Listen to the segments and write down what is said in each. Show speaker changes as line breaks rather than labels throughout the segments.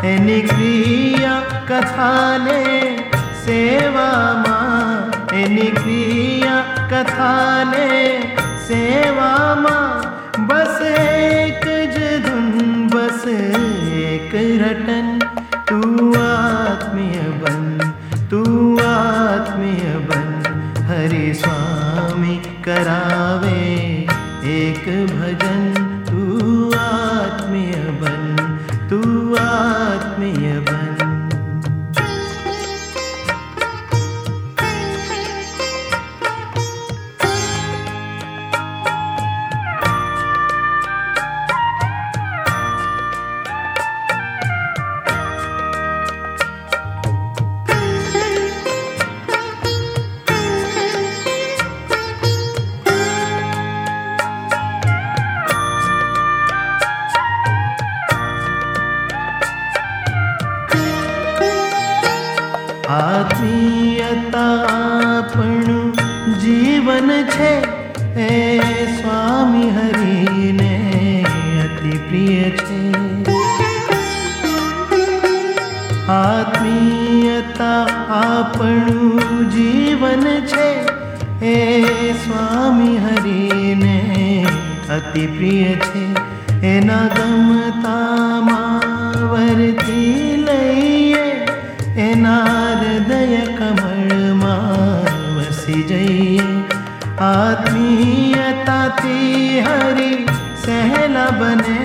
એની ક્રિયા કથાને સેવામાં, એની ક્રિયા કથાને સેવામાં, બસ એક જ ધૂન, બસ એક રટન, તું આત્મીય બન, તું આત્મીય બન, હરિ સ્વામી કરાવે એક ભજન, તું આત્મીય બન, તું આત્મીય બન. આત્મીયતા આપણું જીવન છે, એ સ્વામી હરિને અતિ પ્રિય છે. આત્મીયતા આપણું જીવન છે, એ સ્વામી હરિને અતિ પ્રિય છે. એના ગમતામાં વર્તી લઈએ, એના હૃદય કમળમાં વસી જઈએ. આત્મીયતાથી હરિ સહેલા બને,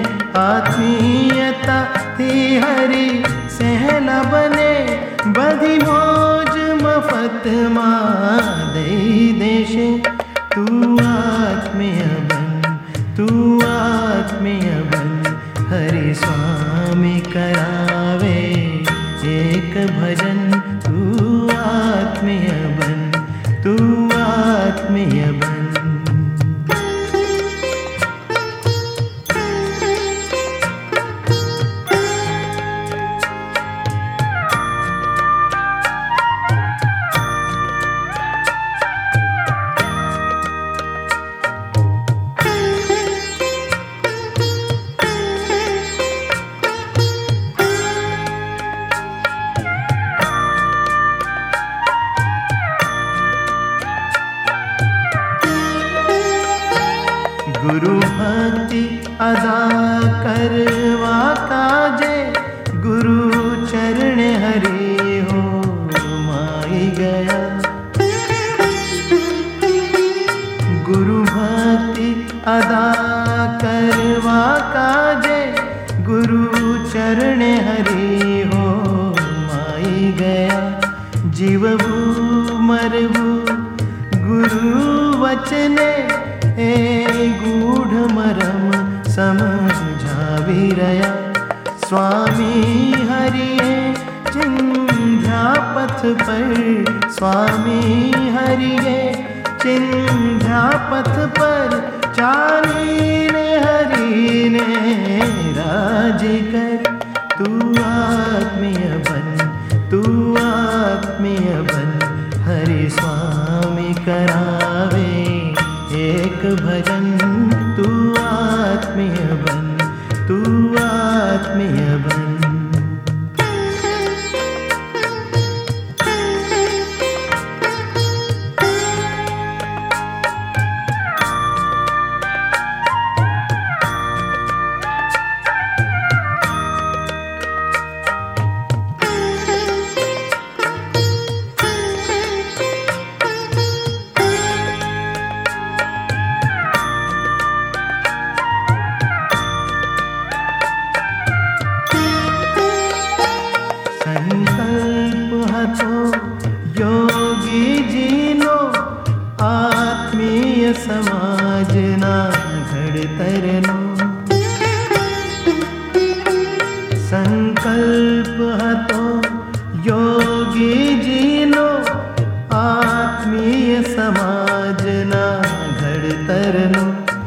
આત્મીયતાથી હરિ સહેલા બને, બધી મોજ મફતમાં દઈ દેશે. તું આત્મીય બન, તું આત્મીય બન, હરિ સ્વામી કરાવે એક ભજન, તું આત્મીય બન, તું આત્મીય બન. गुरु भक्ति अदा करवा काजे, गुरु चरण हरि हो माई गया. गुरु भक्ति अदा करवा काजे, गुरु चरण हरि हो माई गया. जीवવું મરવું गुरु वचने, એ ગૂઢ મરમ સમજાવી રહ્યા. સ્વામી હરિએ ચિંધ્યા પથ પર, સ્વામી હરિએ ચિંધ્યા પથ પર, ચાલીને હરિને રાજી કર. તું આત્મીય બન, તું આત્મીય બન, હરિ સ્વામી કરાવે एक भजन, तू आत्मीय बन, तू आत्मीय बन. સંકલ્પ હતો યોગીજીનો, આત્મીય સમાજના ઘડતરનો. સંકલ્પ હતો યોગીજીનો, આત્મીય સમાજના ઘડતરનો.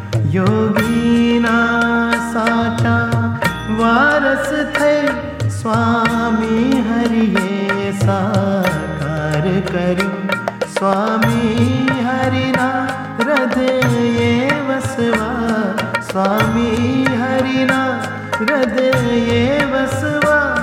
યોગીના સાચા વારસ થઈ સ્વામી હરિએ સાકાર કર્યું. સ્વામી હરિના હૃદયે વસવા, સ્વામી હરિના હૃદયે વસવા,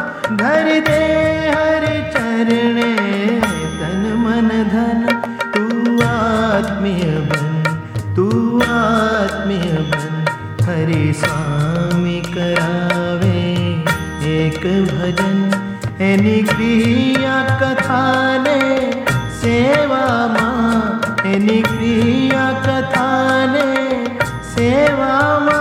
धरि दे हरि चरणे तन मन धन, तू आत्मीय बन, तू आत्मीय बन। हरि स्वामी करावे एक भजन, एनी क्रिया कथा ने सेवा मां, एनी क्रिया कथा ने सेवा मां।